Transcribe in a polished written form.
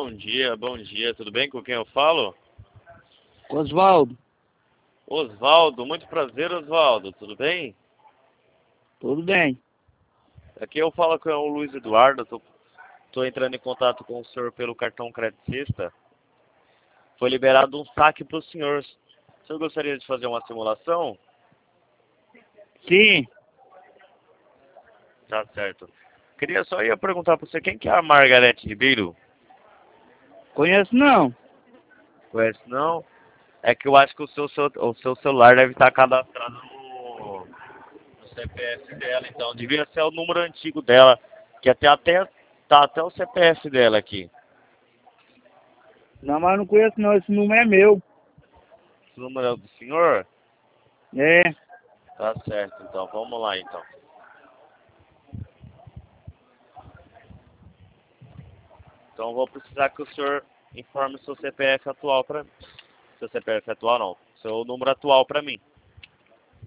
bom dia. Tudo bem? Com quem eu falo? Osvaldo, Osvaldo, muito prazer, Osvaldo. Tudo bem? tudo bem? Aqui eu falo com o Luiz Eduardo. Tô entrando em contato com o senhor pelo cartão Credicista. Foi liberado um saque para o senhor. O senhor gostaria de fazer uma simulação? Sim, Tá certo. Queria só ia perguntar para você quem que é a Margarete Ribeiro? conheço não. Conhece não? É que eu acho que o seu celular deve estar cadastrado no CPF dela, então devia ser o número antigo dela, que tá até o CPF dela aqui. Não, mas não conheço não, esse número é meu. Esse número é do senhor? É, Tá certo, então vamos lá então. Então eu vou precisar que o senhor informe o seu CPF atual para mim. Seu CPF atual não, seu número atual para mim.